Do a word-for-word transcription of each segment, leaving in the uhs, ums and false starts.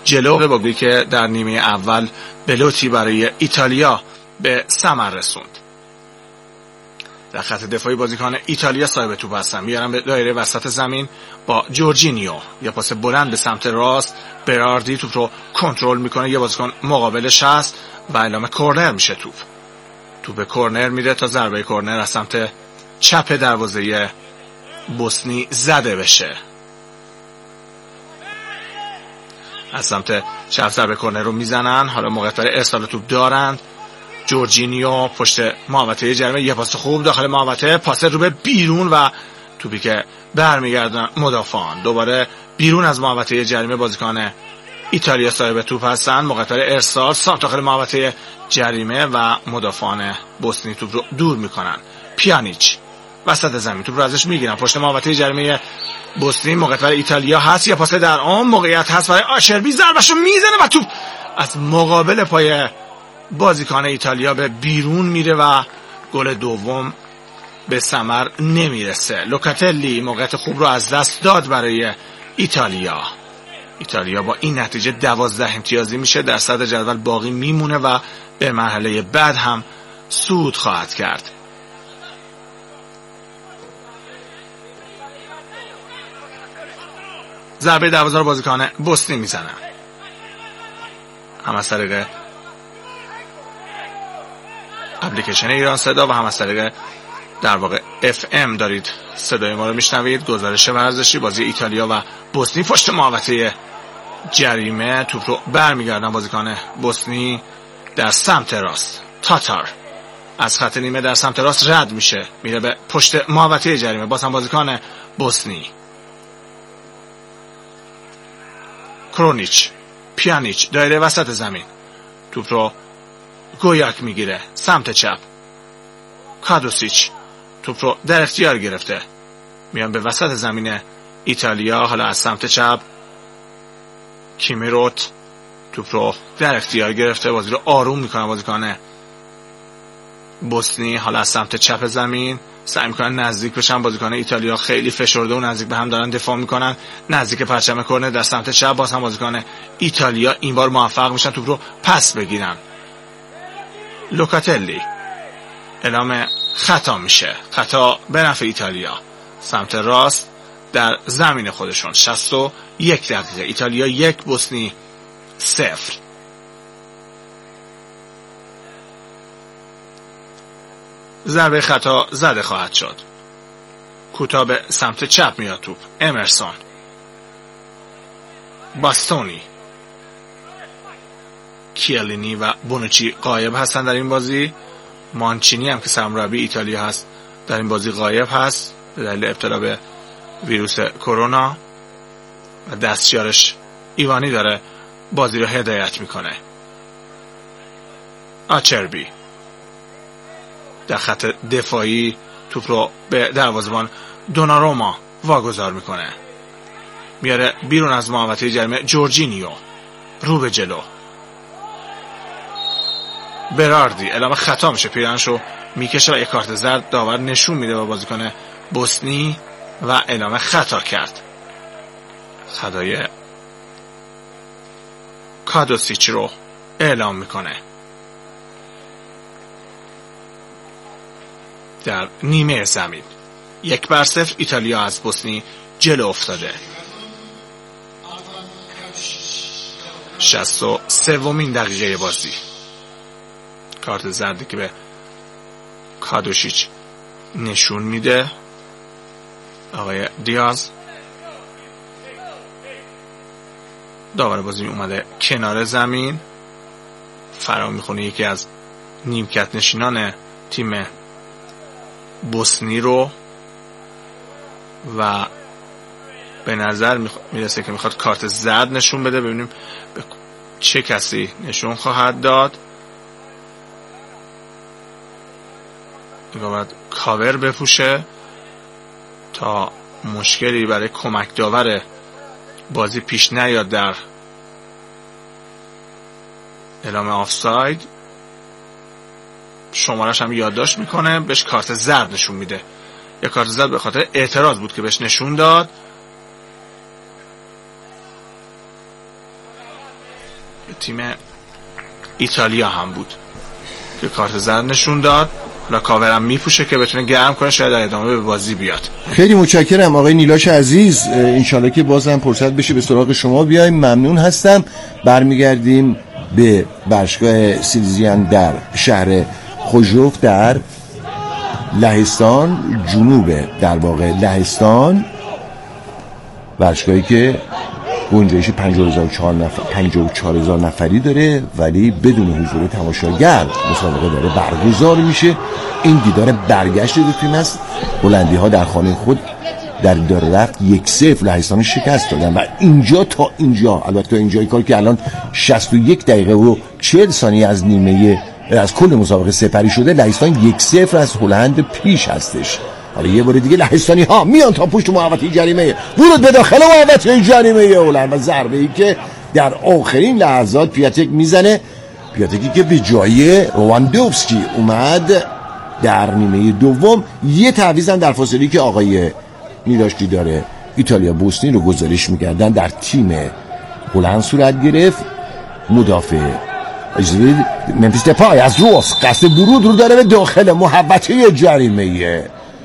جلو با که در نیمه اول بلوتی برای ایتالیا به ثمر رسوند. در خط دفاعی بازیکن ایتالیا صاحب توپ هستن، میارن به دایره وسط زمین با جورجینیو، یه پاس بلند به سمت راست، براردی توپ رو کنترل میکنه، یه بازیکن مقابلش هست و اعلام کورنر میشه. توپ توپ کورنر میره تا ضربه کورنر از سمت چپ دروازه بوسنی زده بشه. از سمت چپ ضربه کورنر رو میزنن، حالا موقعیت برای ارسال توپ دارند. جورجینیو پشت محوطه جریمه، یه پاس خوب داخل محوطه، پاس رو به بیرون و توپی که برمیگردن مدافعان. دوباره بیرون از محوطه جریمه بازیکن ایتالیا صاحب توپ هستن، موقعیت برای ارسال سمت داخل محوطه جریمه و مدافعان بوسنی توپ رو دور میکنن. پیانیچ وسط زمین توپ رو ازش میگیرن، پشت محوطه جریمه بوسنی، موقعیت برای ایتالیا هست، یه پاس در عمق، موقعیت هست برای آشربی، ضربه‌شو میزنه و توپ از مقابل پای بازیکن ایتالیا به بیرون میره و گل دوم به ثمر نمیرسه. لوکاتلی موقعیت خوب رو از دست داد برای ایتالیا. ایتالیا با این نتیجه دوازده امتیازی میشه، در صدر جدول باقی میمونه و به مرحله بعد هم صعود خواهد کرد. ضربه دروازه رو بازیکن بوسنی میزنه، هم از طریق اپلیکیشن ایران صدا و هم از طریق در واقع اف ام دارید صدای ما رو میشنوید. گزارش ورزشی بازی ایتالیا و بوسنی پشت محوطه جریمه، توپ رو برمیگردن بازیکن بوسنی در سمت راست. تاتار از خط نیمه در سمت راست رد میشه، میره به پشت محوطه جریمه، باز هم بازیکن بوسنی. کرونیچ، پیانیچ دایره وسط زمین، توپ رو گویاک میگیره سمت چپ. کادوسیچ توپ رو در اختیار گرفته، میان به وسط زمین ایتالیا، حالا از سمت چپ. کیمیروت توپ رو در اختیار گرفته، بازی رو آروم میکنه بازیکن بوسنی، حالا از سمت چپ زمین سعی میکنن نزدیک بشن. بازیکن ایتالیا خیلی فشرده و نزدیک به هم دارن دفاع میکنن، نزدیک پرچم کورنر در سمت چپ. باز هم بازیکن ایتالیا این بار موفق میشن توپ رو پس بگیرن. لوکاتلی اعلام خطا میشه، خطا به نفع ایتالیا. سمت راست در زمین خودشون. شصت و یک دقیقه، ایتالیا یک بوسنی صفر. ضربه خطا زده خواهد شد. کوتاه به سمت چپ میاد توپ. امرسون، باستونی، کیلینی و بونوچی غایب هستن در این بازی. مانچینی هم که سرمربی ایتالیا هست در این بازی غایب هست به دلیل ابتلا به ویروس کرونا و دستیارش ایوانی داره بازی رو هدایت میکنه. آچربی در خط دفاعی توپ رو به دروازه‌بان دوناروما واگذار میکنه، میاره بیرون از محوطه جریمه. جورجینیو رو به جلو. براردی اعلام خطا میشه، پیرنشو میکشه و یک کارت زرد داور نشون میده و بازیکن بوسنی و اعلام خطا کرد. خطای کادوسیچ رو اعلام میکنه. در نیمه زمین یک بر صفر ایتالیا از بوسنی جلو افتاده. شصت و سومین دقیقه بازی. کارت زردی که به کادوشیچ نشون میده آقای دیاز. داور بازی اومده کنار زمین، فرا میخونه یکی از نیمکت نشینان تیم بوسنی رو و به نظر میرسه که میخواد کارت زرد نشون بده. ببینیم به چه کسی نشون خواهد داد. نگاه باید کاور بپوشه تا مشکلی برای کمک داور بازی پیش نیاد در اعلام آفساید. شمارش هم یادداشت میکنه، بهش کارت زرد نشون میده. یا کارت زرد به خاطر اعتراض بود که بهش نشون داد. تیم ایتالیا هم بود که کارت زرد نشون داد و کاورم میپوشه که بتونه گرم کنه، شاید در ادامه به بازی بیاد. خیلی متشکرم آقای نیلاش عزیز، انشالله که بازم فرصت بشه به سراغ شما بیایم. ممنون هستم. برمیگردیم به باشگاه سیلیزیان در شهر خوژوف در لهستان، جنوب در واقع لهستان، باشگاهی که گنجایش پنجاه و چهار هزار نفری داره ولی بدون حضور تماشاگر مسابقه داره برگزار میشه. این دیدار برگشت دو تیم است. هلندی ها در خانه خود در دیدار رفت یک صفر لهستان شکست دادن و اینجا تا اینجا، البته تا اینجای کار که الان شصت و یک دقیقه و چهل ثانیه از نیمه از کل مسابقه سپری شده، لهستان یک صفر از هلند پیش هستش. حالا یه بار دیگه لهستانی ها میان تا پشت محوطه جریمه، ورود به داخل محوطه جریمه هلند و ضربه ای که در آخرین لحظات پیاتک میزنه، پیاتکی که به جای رواندوفسکی اومد در نیمه دوم. یه تعویض هم در فاصله که آقای نیلاشتی داره ایتالیا بوسنی رو گزارش میکردن در تیم هلند صورت گرفت. مدافع ممفیس دپای از روس قصد ورود رو داره به داخل محوطه جریمه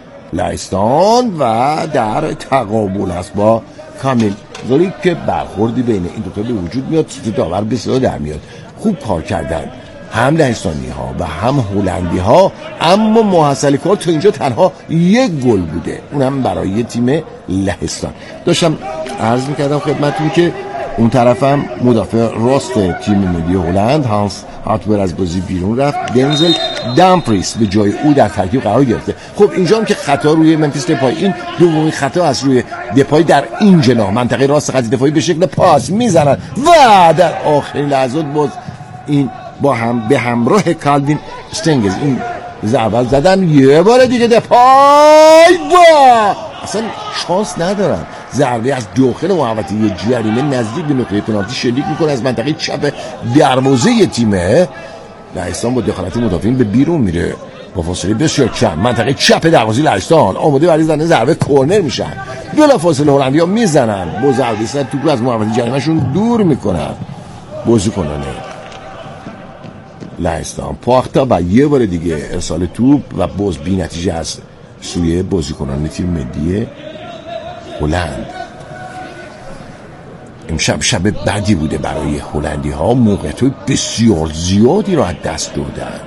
لهستان و در تقابل است با کامیل گلیک که برخوردی بین این دو تا به وجود میاد. سوت داور بسیار در میاد. خوب کار کردن هم لهستانی ها و هم هلندی ها، اما محصل کار تا اینجا تنها یک گل بوده، اونم برای تیم لهستان. داشتم عرض میکردم خدمتتون که اون طرفم مدافع راست تیم ملی هلند هانس هاتور از بازی بیرون رفت. دنزل دامفریس به جای او در ترکیب قرار گرفته. خب اینجا هم که خطا روی ممفیس دپای، این دومین خطا از روی دپای در این جناح منطقه راست خط دفاعی به شکل پاس میزنن و در آخرین لحظات باز این با هم به همراه کالوین استنگز این ضربه زدن. یه بار دیگه دپای با اصلا شانس ندارن، ضربه از داخل محوطه جریمه نزدیک به نقطه پنالتی شلیک میکنه از منطقه چپ دروازه تیمه لهستان. با دخالت مدافعین به بیرون میره با فاصله بسیار کم. منطقه چپ دروازه لهستان آماده برای زدن ضربه کرنر میشن. بلا فاصله هلندی‌ها میزنن با ضربه سر توپ از محوطه جریمهشون دور میکنن بازیکنان لهستان. پاختا و یه بار دیگه ارسال توپ و باز بی نتیجه است سوی بازیکنان تیم ملی هلند. امشب شب بدی بوده برای هلندی ها، موقعیت بسیار زیادی را از دست دادن.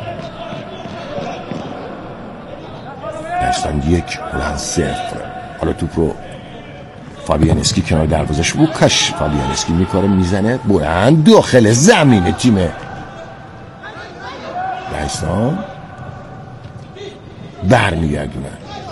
لهستان یک هلند صفر. حالا توپ رو فابیانسکی کنار دروازش بوکش فابیانسکی میکاره میزنه بلند داخل زمین تیم لهستان. برمیگردونن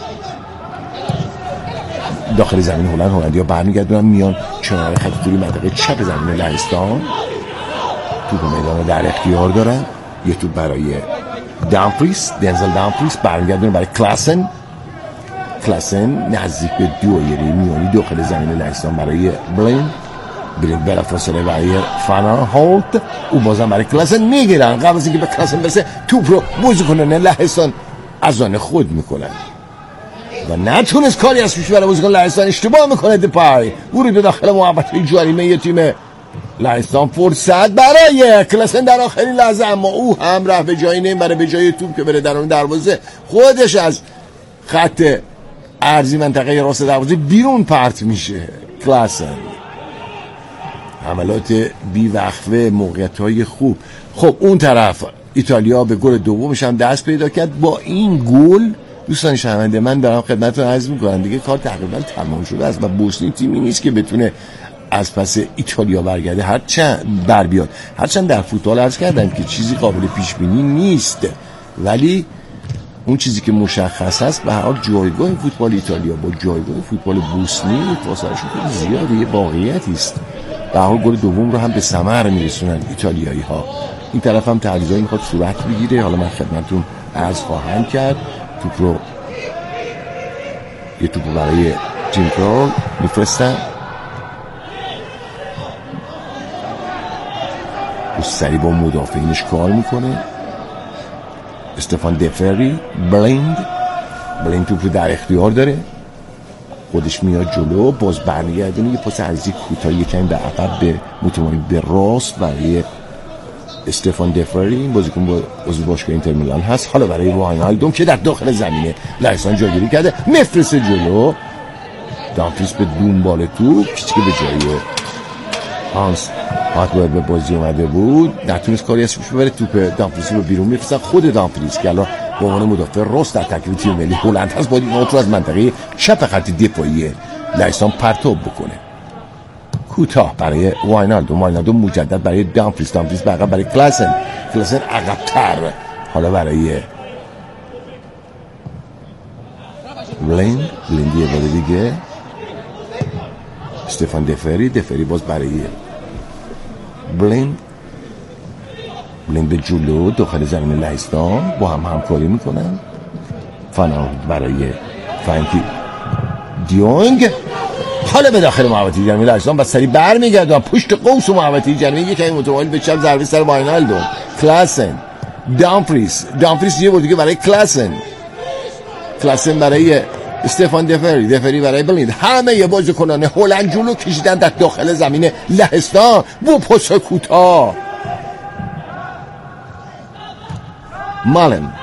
داخل زمین هلند. هلندی‌ها برمیگردونن میان کنار خط دوری منطقه چپ زمین لهستان. توپ میدان در اختیار دارن. یه توپ برای دامفریس، دنزل دامفریس برمیگردونه برای کلاسن. کلاسن نزدیک به دایره میانی داخل زمین لهستان برای بلین. بلین بلا فاصله برای فانا هولت. او بازم برای کلاسن میگیرن. قبل از اینکه به کلاسن برسه توپ رو بازیکنان لهستان از آن خود میکنن و نتونست کاری از پیش بره. بازیکن لهستان اشتباه میکنه. دپای ورود به داخل محوطه جریمه تیم لهستان. فرصت برای کلاسن در آخرین لحظه، اما او هم رفت به جایی نمیبره، به جای توپ که بره درون دروازه خودش از خط ارضی منطقه راست دروازه بیرون پرت میشه. کلاسن حملات بی وقفه، موقعیت‌های خوب. خب اون طرف ایتالیا به گل دومش هم دست پیدا کرد. با این گل دوستان شنونده من دارم خدمتتون عرض می‌کنم دیگه کار تقریبا تمام شده است و بوسنی تیمی نیست که بتونه از پس ایتالیا برگرده، هرچند بر بیاد. هرچند در فوتبال عرض کردن که چیزی قابل پیش بینی نیست، ولی اون چیزی که مشخص است به هر حال جایگاه فوتبال ایتالیا با جایگاه فوتبال بوسنی فاصله‌شون خیلی زیاده، یه واقعیتی است. به هر حال گل دوم رو هم به ثمر میرسونن ایتالیایی‌ها. این طرف هم تعویضایی میخواد صورت بگیره. حالا من خدمتتون عرض خواهم کرد. توپ رو یه توپ برای تیم کرول میفرستن. او سری با مدافعینش کار میکنه. استفان دفری بلیند بلیند توپ رو در اختیار داره. خودش میاد جلو، باز برمیگردونه یه پاس عزیزی کوتاه یکم به عقب به متمایل به راست برای استفان دفری، این بازیکن با عضو باشگاه اینتر میلان هست. حالا برای واینالدوم که در داخل زمینه لهستان جاگیری کرده، مفرسه جلو، دامفریس به دنبال توپ که به جای هانس هاتبایر به بازی اومده بود نتونست کاری ازش ببره، توپ دامفریس رو بیرون میفرستن. خود دامفریس که الان به عنوان مدافع راست در ترکیب تیم ملی هلند هست، باید این رو از منطقه چپ خط دفاعی لهستان پرتاب بکنه. کوتاه برای واینالدو، واینالدو مجدد برای دامفریس، دامفریس به عقب برای کلاسن، کلاسن عقب‌تر، حالا برای بلین، بلین یه بار دیگه استفان دفری، دفری باز برای بلین، بلین به جلو داخل زمین لهستان با هم همکاری میکنن. فنا برای فرانکی دیونگ، حالا به داخل محوطه جرمی لهستان و سری بر میگردن پشت قوس و محوطه جرمی یک کمی متمایل به چپ، ضربه سر واینالدو، کلاسن، دامفریس، دامفریس یه بار دیگه برای کلاسن، کلاسن برای استفان دفری، دفری برای بلین، همه یه بازیکنان هلند جلو کشیدن در داخل زمین لهستان با پاس کوتاه. مالن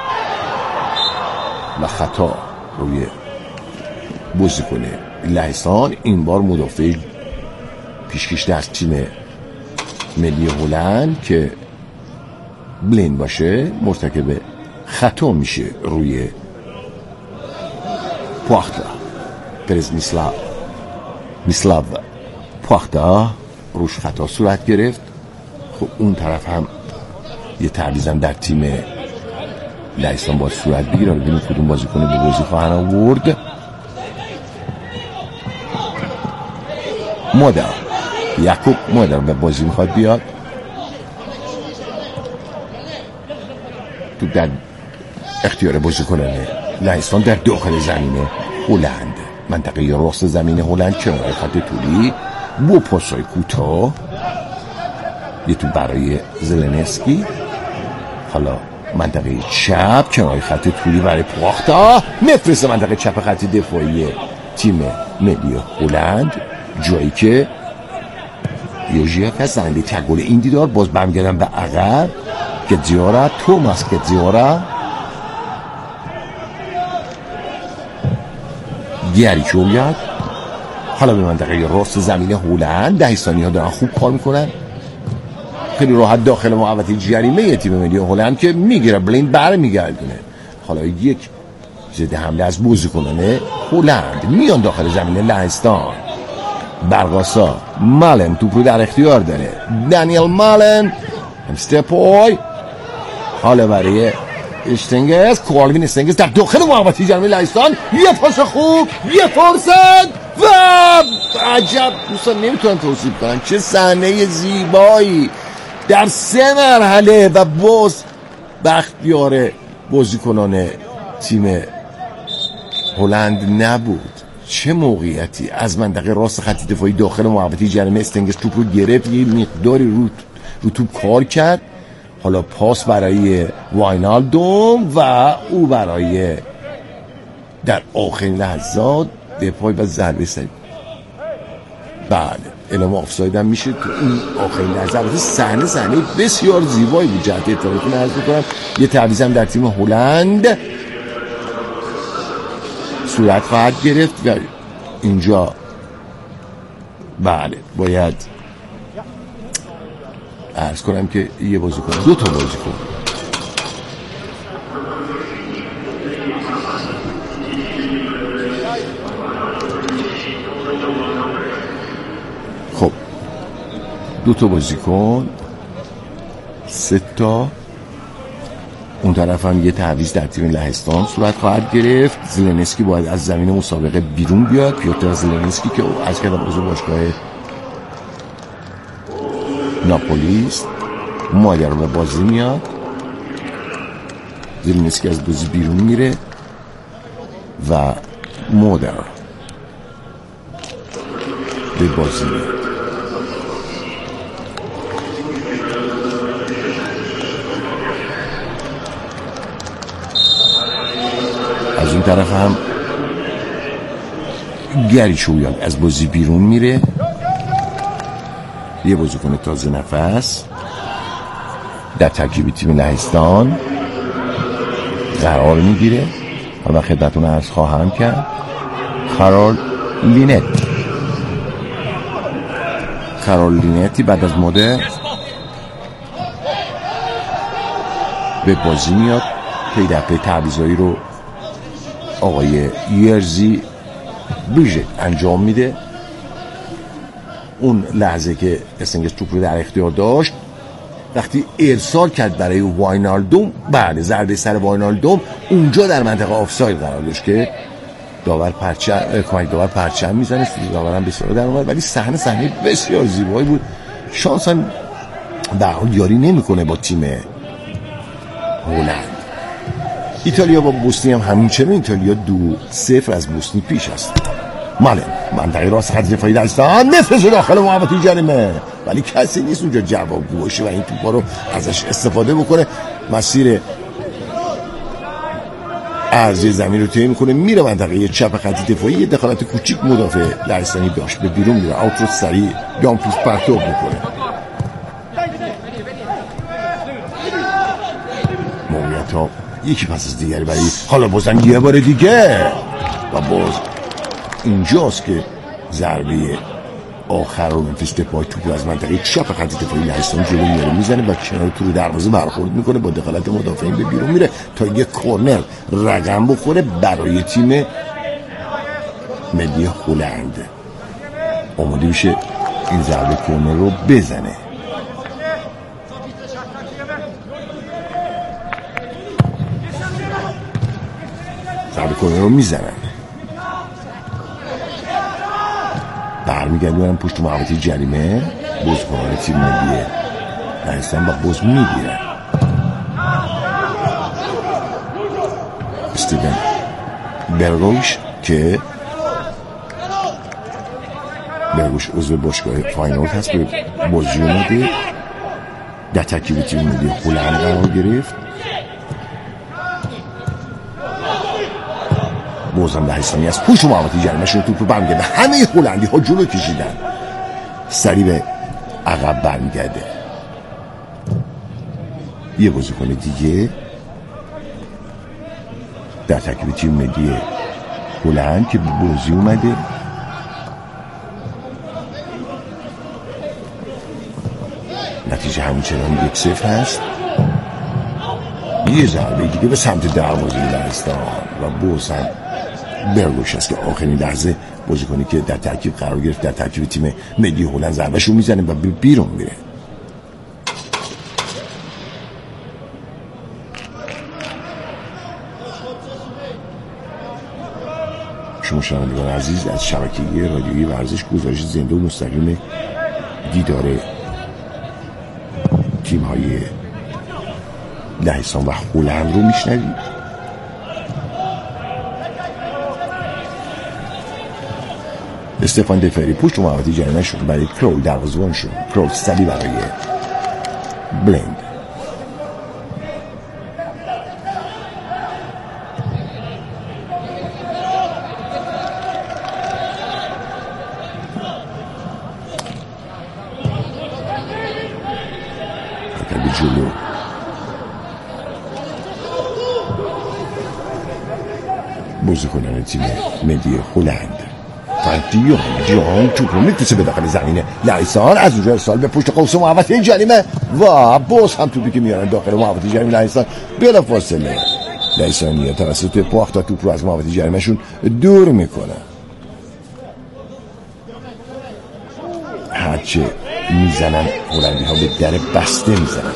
و خطا روی بازیکن لهستان، این بار مدافع پیشکش در تیم ملی هلند که بلین باشه مرتکب خطا میشه روی پواختا، پرز میسلاو میسلاو پواختا روش خطا صورت گرفت. خب اون طرف هم یه تعویضم در تیم لهستان با صورت بگیره، ببینیم کدوم بازیکن به بازی خواهن آورد. مادر یعقوب مادر به بازی میخواد بیاد، تو در اختیار بازیکنان لهستان در داخل زمین هلند، منطقه راست زمین هلند، کنار خط طولی با پاسای کوتاه، یه تو برای زلنسکی، حالا منطقه چپ کنار خط طولی برای پواختا، مفرس منطقه چپ خط دفاعی تیم ملی هلند، جایی که یوژیاک هست زننده تگل این دیدار. باز برمیگردن به عقب که زیارا توماس که زیارا گیری چوریاد، حالا به منطقه راست زمین هلند لهستانی ها دارن خوب کار میکنن، خیلی راحت داخل محوطه جریمه تیم ملی هلند که میگیره، بلین بر میگردونه. حالا یک ضد حمله از بازیکنان هلند میان داخل زمین لهستان. برقاسا مالن توپ رو در اختیار داره، دانیل مالن استپوی، حالا برای استنگز، کوالوین استنگز در داخل محوطه جریمه لهستان، یه پاس خوب، یه فرصت و عجب، دوستان نمیتونن توصیف کنن چه صحنه زیبایی در سه مرحله و باز بخت بیاره بازیکنان تیم هلند نبود. چه موقعیتی از منطقه راست خط دفاعی داخل محوطه جریمه، استنگز توپ رو گرفت، یه مقداری رو رو توپ کار کرد، حالا پاس برای واینالدوم و او برای در آخرین لحظات دفاعی و ضربه سری. بله اعلام آفساید هم میشه تو این آخرین لحظه. البته صحنه صحنه بسیار زیبایی بود، جهت اطلاعتون عرض می‌کنم یه تعویض هم در تیم هلند صورت خواهد گرفت و اینجا بله باید عرض کنم که یه بازیکن، دو تا بازیکن خب دو تا بازیکن سه تا، اون طرف هم یه تعویض در تیم لهستان صورت خواهد گرفت. زلنسکی باید از زمین مسابقه بیرون بیاد، پیوتر زلنسکی که از کدام عضو باشگاه ناپولیست، مادر به بازی میاد، زلنسکی از بازی بیرون میره و مادر به بازی میاد. از این طرف هم گریچویان از بازی بیرون میره. یه بازیکن تازه نفس در ترکیب تیم لهستان قرار میگیره. حالا خدمتتون عرض خواهم کرد خارول لینت. خارول لینتی بعد از مدت به بازی میاد. پی در پی تعویضایی رو آقای یرزی بیژه انجام میده. اون لحظه که استنگس توپ رو در اختیار داشت، وقتی ارسال کرد برای واینالدوم، بعد ضربه سر واینالدوم اونجا در منطقه آفساید قرار داشت که داور پرچم کمک داور پرچم میزنه. داورم بسیار در اومد، ولی صحنه صحنه بسیار زیبایی بود. شانساً به حال یاری نمیکنه با تیم هلند. ایتالیا با بوسنی هم همینچنین. ایتالیا دو صفر از بوسنی پیش است. مالن منطقه راست خط دفاعی دستان میفرسته داخل محوطه جریمه، ولی کسی نیست اونجا جوابگو باشه و این توپا رو ازش استفاده بکنه. مسیر عرضی زمین رو طی میکنه، میره منطقه چپ خط دفاعی. یه دخالت کوچیک مدافع لهستانی داشت، به بیرون میره. اوت رو سریع دامپوس پرتاب میکنه. موقعیت ها یکی پس از دیگری برای حالا بازن یه بار دیگه و باز اینجاست که ضربه آخر رو منفیست پای توپ از منطقه چپ خط دفاعی لهستان جلو میاره، میزنه و کنار تو رو دروازه برخورد میکنه. با دخالت مدافعین به بیرون میره تا یه کورنر رقم بخوره برای تیم ملی هلند. آماده میشه این ضربه کورنر رو بزنه. ضربه کورنر رو میزنن، برمیگردونن پشت محوطه جریمه. بازیکنان تیم ملی لهستان و باز میگیرن. استیون برگوش که برگوش عضو باشگاه فاینال هست به بازی اومده، در ترکیب تیم ملی هلند قرار گرفت. بازم لهستانی از پشت محوطه جریمه شون توپ رو برمیگرده. همه هلندی ها جلو کشیدن، سریع به عقب برمیگرده. یه بازیکن دیگه در ترکیب تیم ملی هلند که بازی اومده. نتیجه همچنان یک صفر هست. یه ضربه دیگه به سمت دروازه لهستان و بازم برگوش است که آخرین لحظه بازیکنی که در ترکیب قرار گرفت در ترکیب تیم ملی هلند ضربهشو میزنه و بیرون میره. شما شنوندگان عزیز از شبکه رادیویی ورزش گزارش زنده و مستقیم دیدار تیم های لهستان و هلند رو میشنوید. استفان دفری پشت محوطه جریمه شد برای کرول دروازه‌بان شد. کرول سری برای بلند. حکم جلو بازیکنان تیم ملی هلند. فردیان جان توپ رو میکشه به داخل زمینه لهستان، از اونجا ارسال به پشت قوس محوطه جریمه و باز هم توپی که میارن داخل محوطه جریمه لهستان. بلا فاصله لهستانی‌ها توسط پاختا توپ رو از محوطه جریمه شون دور میکنه. هرچه میزنن هلندی ها به در بسته میزنن.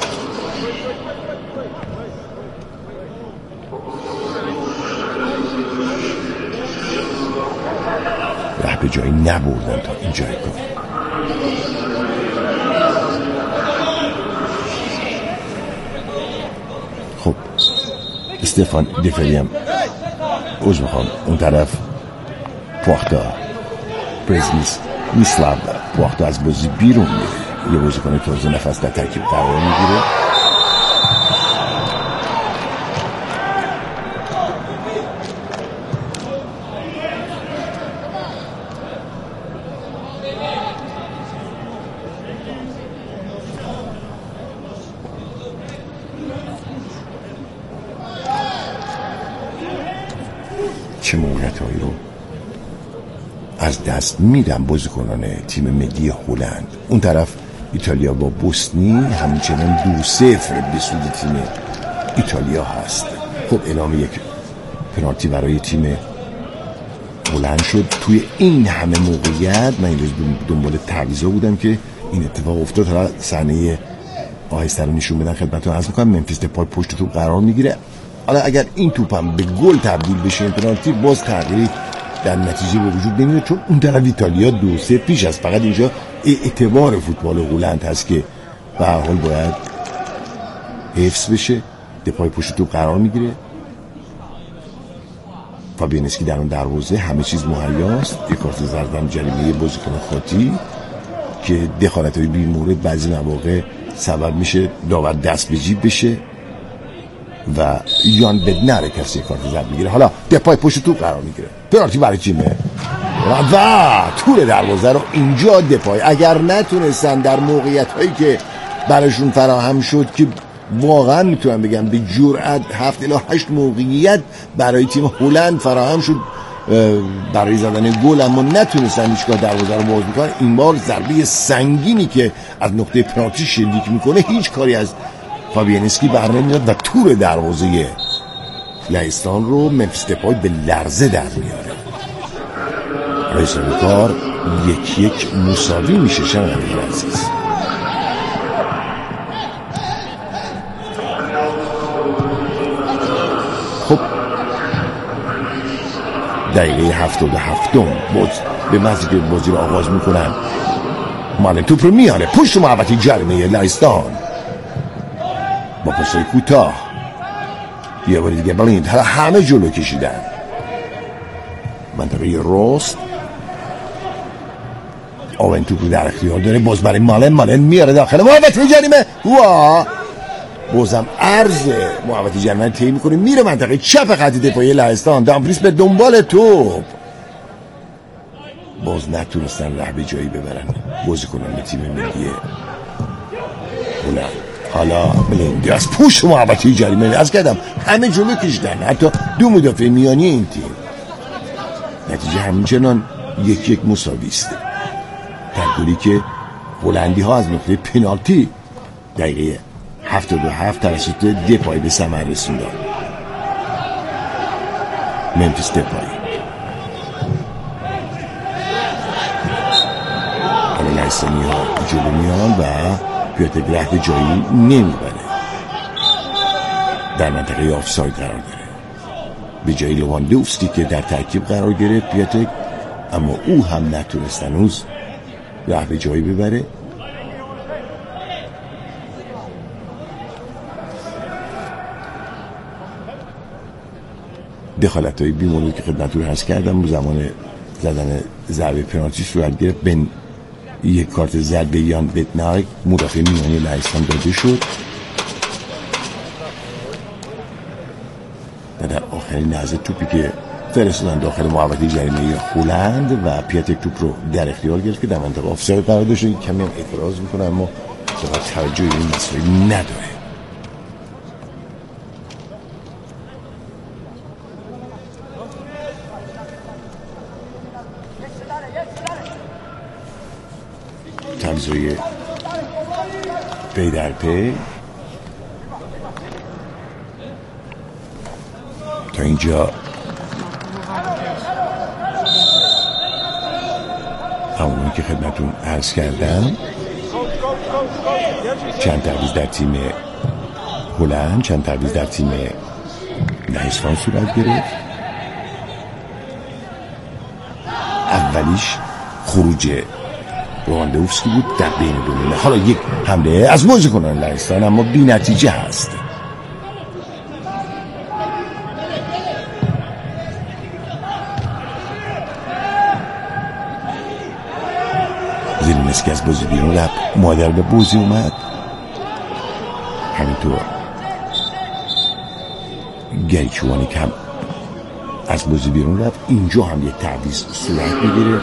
به جایی نبردن تا اینجای کار. خب استفان دفری هم اوز میخوام اون طرف پواختا پرزمیس میسلاو پواختا از بازی بیرون میره. یه بازیکن تازه نفس در ترکیب قرار میگیره. چه موقعیت‌هایی رو از دست میدن بازیکنان تیم ملی هلند. اون طرف ایتالیا با بوسنی همچنان دو صفر به سود تیم ایتالیا هست. خب اعلام یک پنالتی برای تیم هلند شد. توی این همه موقعیت من این دنبال تعویضا بودم که این اتفاق افتاد. حالا صحنه آهسته رو نشون بدن خدمتتون عرض می‌کنم. ممفیس دپای پشت توپ قرار میگیره. حالا اگر این توپ هم به گل تبدیل بشه این پنالتی، باز تغییری در نتیجه به وجود نمیاد، چون اون طرف ایتالیا دو سه پیش است. فقط اینجا اعتبار فوتبال هلند هست که به هر حال باید حفظ بشه. دپای پشت توپ قرار میگیره. فابیانسکی در اون دروازه، همه چیز مهیاست. یک کارت زرد جریمه بازیکن خاطی که دخالت‌های بی مورد بعضی مواقع سبب میشه داور دست به جیب بشه و یان بدنر کسی کارت زرد میگیره. حالا دپای پشت توپ قرار میگیره. پنالتی برای تیمه و طول دروازه رو اینجا دپای اگر نتونستن در موقعیت هایی که براشون فراهم شد که واقعا میتونم بگم به جرئت هفت الی هشت موقعیت برای تیم هلند فراهم شد برای زدن گل، اما نتونستن هیچگاه دروازه رو باز میکنن. این بار ضربه سنگینی که از نقطه پنالتی شلیک میکنه هیچ کاری از فابیانسکی بر نمیاد و تور دروازه لهستان رو ممفیس دپای به لرزه در میاره. رئیس کار یک یک مساوی میشه. شنوندگان عزیز، خب دقیقه هفتاد و هفتم باز به محضی که بازی رو آغاز میکنن مالن توپ رو میاره پشت محوطه جریمه لهستان با پاسای کوتاه. یه بار دیگه بلیند حالا همه جلو کشیدن. منطقه راست آون توپ رو در اختیار داره. باز برای مالن مالن میاره داخل محوطه جریمه وا بازم عرض محوطه جریمه طی میکنه میره منطقه چپ خط دفاعی لهستان. دامفریس به دنبال توپ، باز نتونستن ره به جایی ببرن بازیکنان تیم ملی هلند. حالا بلیندی از پشت محوطه جریمه از کردم همه جلو کشیدن، حتی دو مدافع میانی این تیم. نتیجه همچنان یک یک مساوی است، در گلی که هلندی ها از نقطه پنالتی دقیقه هفتاد و هفت توسط دپای به ثمر رسوندن. ممفیس دپای حالا لهستانی ها جلو میان و پیاتک ره به جایی نمیبره، در منطقه آفساید قرار داره. به جایی لواندوفسکی که در ترکیب قرار گرفت پیاتک، اما او هم نتونست هنوز ره به جایی ببره. دخالت های بیمونی که خدمتتون عرض کردم زمان زدن ضربه پنالتی صورت گرفت. بین یک کارت زرد به یان بدنار مدافع میانی لهستان داده شد و در آخرین لحظه توپی که فرستادن داخل محوطه جریمه هلند و پیاتک توپ رو در اختیار گرفت که در منطقه آفساید قرار داشت. کمی هم اعتراض میکنه اما چقدر توجه این مسائل نداره. تمزوی پی در پی تا اینجا همونی که خدمتون عرض کردم. چند تعویض در تیم هلند، چند تعویض در تیم لهستان صورت گرفت. اولیش خروج لواندوفسکی بود در بین دو. حالا یک حمله از بازیکنان لهستان اما بی نتیجه هست. زیلینسکی از بازی بیرون رفت، مادر به بازی اومد. همینطور گریچوانی که هم از بازی بیرون رفت. اینجا هم یک تعویض صورت میگیره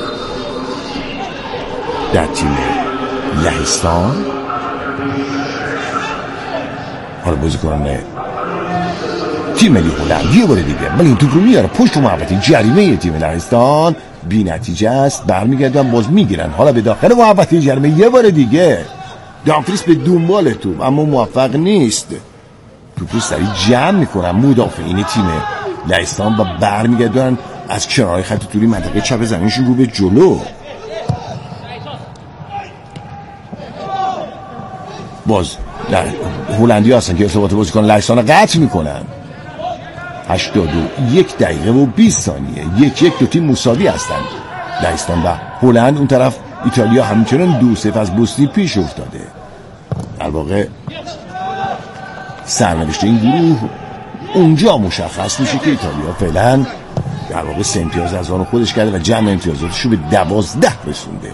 در تیم لهستان. حالا بازیکنان تیم ملی هلند یه بار دیگه ولی این توپ رو میاره پشت محوطه جریمه تیم لهستان، بی نتیجه است. برمیگردن باز میگیرن حالا به داخل محوطه جریمه یه بار دیگه. دامفریس به دنبال توپ اما موفق نیست. توپ رو سریع جمع میکنن مدافعین تیم لهستان و برمیگردن از کنارهای خط طولی منطقه چپ زمینشون رو به جلو. باز هلندی هستن که ارتباط بازیکن لهستان قطع میکنن. هشتاد و یک دقیقه و بیست ثانیه یک یک دو تیم مساوی هستن. لهستان و هلند. اون طرف ایتالیا همچنان دو صفر از بوسنی پیش افتاده. در واقع سرنوشت این گروه اونجا مشخص میشه که ایتالیا فعلا در واقع سه امتیاز از آن خودش کرده و جمع امتیازاتش رو به دوازده رسونده.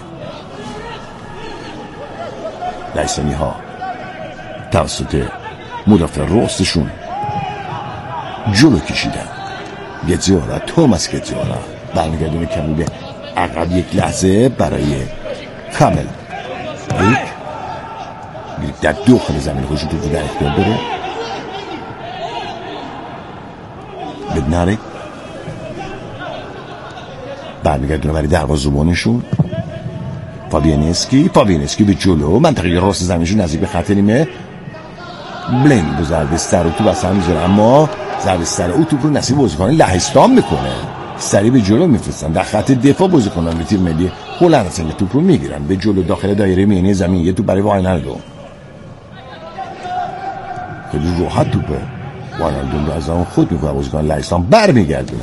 لهستانی ها توسط مدافع راستشون جلو کشیدن. گتزیارا توماس گتزیارا برمیگردونه کمی به عقب یک لحظه برای کامل یک در داخل زمین خودشون تو در اختیار داره. بدناره برمیگردونه برای دروازه‌بانشون فابینسکی فابینسکی به جلو منطقه راست زمینشون نزدیک به خط نیمه. بلند با ضربه سر و توپ اصلا میذاره اما ضربه سر او توپ رو نصیب بازیکن لهستان میکنه. سریع به جلو میفرستن در خط دفاع بازیکنان تیم ملی هلند هستن که توپ رو میگیرن به جلو داخل دایره میانی زمین. یه توپ برای واینالدوم خیلی راحت توپه واینالدوم رو از آن خود میکنه بازیکن لهستان برمیگردونن.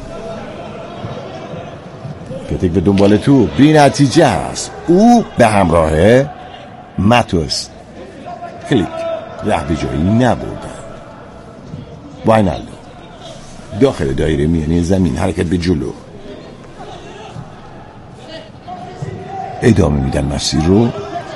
کتک به دنبال تو بی نتیجه است. او به همراه ماتوس کلیک ره به جایی نبردن. واینالدو داخل دایره میانی زمین حرکت به جلو ادامه میدن مسیر رو.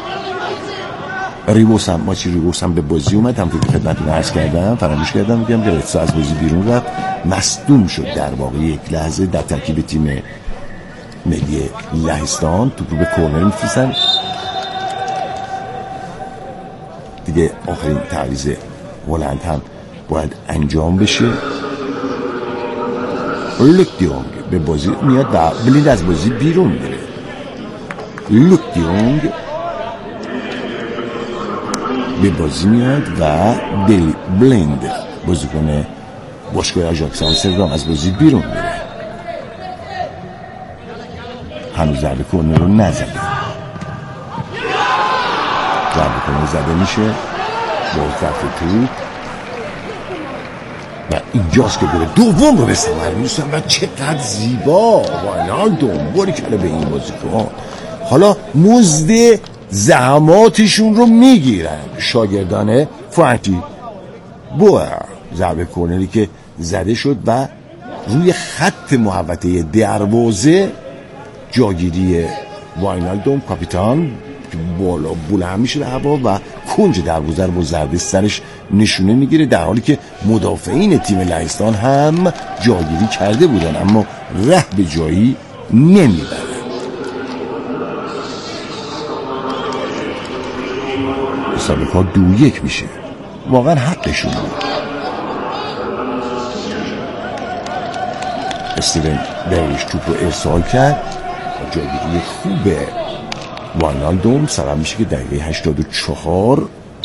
ریبوس هم ماچی ریبوس هم به بازی اومد. هم که خدمتتون عرض کردم فراموش کردم میگم که رتسا از بازی بیرون رفت مصدوم شد در واقع یک لحظه در ترکیب تیم ملی لهستان. توپ رو به کورنر میفرستن دیگه. آخرین تعویض هلند هم باید انجام بشه. لوک دیونگ به بازی میاد و بلیند از بازی بیرون میره. لوک دیونگ به بازی میاد و بلی بلیند بازیکن باشگاه آژاکس آمستردام از بازی بیرون میره. هنوز ضربه کورنر رو نزده. ضربه کورنر زده میشه باز طرف توپ و اینجاست که گل دوم رو به ثمر میرسن و چقدر زیبا واینالدوم باری کرده به این بازیکن. حالا مزد زحماتشون رو میگیرن شاگردان فرانکی بوئر. ضربه کورنری که زده شد و روی خط محوطه دروازه جاگیری واینالدوم کاپیتان بالا بلند میشه به هوا و کنج دروازه رو با ضربه سرش نشونه میگیره در حالی که مدافعین تیم لهستان هم جاگیری کرده بودن اما ره به جایی نمیبرن. مسابقه ها دو یک میشه. واقعا حقشون بود. استیون بریش توپ رو ارسال کرد و جاگیری خوبه واینالدوم سبب میشه که دقیقه هشتاد و چهار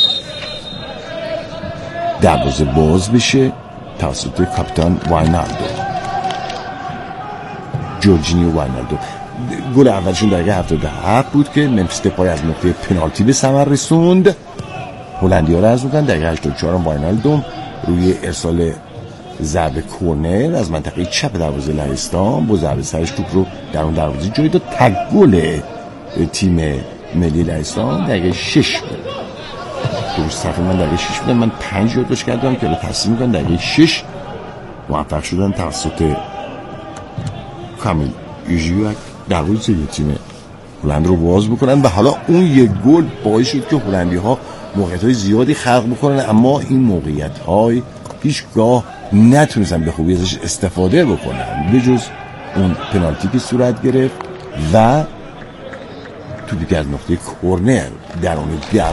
دروازه باز بشه توسط کاپیتان واینالدوم جورجینیو واینالدوم. گل اولشون دقیقه هفتاد و هفت بود که ممفیس دپای از نقطه پنالتی به ثمر رسوند. هلندی‌ها رو عرض می‌کنن دقیقه هشتاد و چهار واینالدوم روی ارسال ضربه کورنر از منطقه چپ دروازه لهستان با ضربه سرش توپ رو در اون دروازه جای داد. تک گل تیم ملی لهستان دقیقه شش بود. درست صفحه من دقیقه شش بودن من پنج یادداشت کردم که رو تصمیم میکنن دقیقه شش موفق شدن توسط کامیل یوژیوک دروازه یه تیم هلند رو باز بکنن و حالا اون یک گل باعث شد که هلندی ها موقعیت های زیادی خلق بکنن اما این موقعیت های هیچگاه نتونستن به خوبی ازش استفاده بکنن به جز اون پنالتی که صورت گرفت و توپی که از نقطه کورنر درون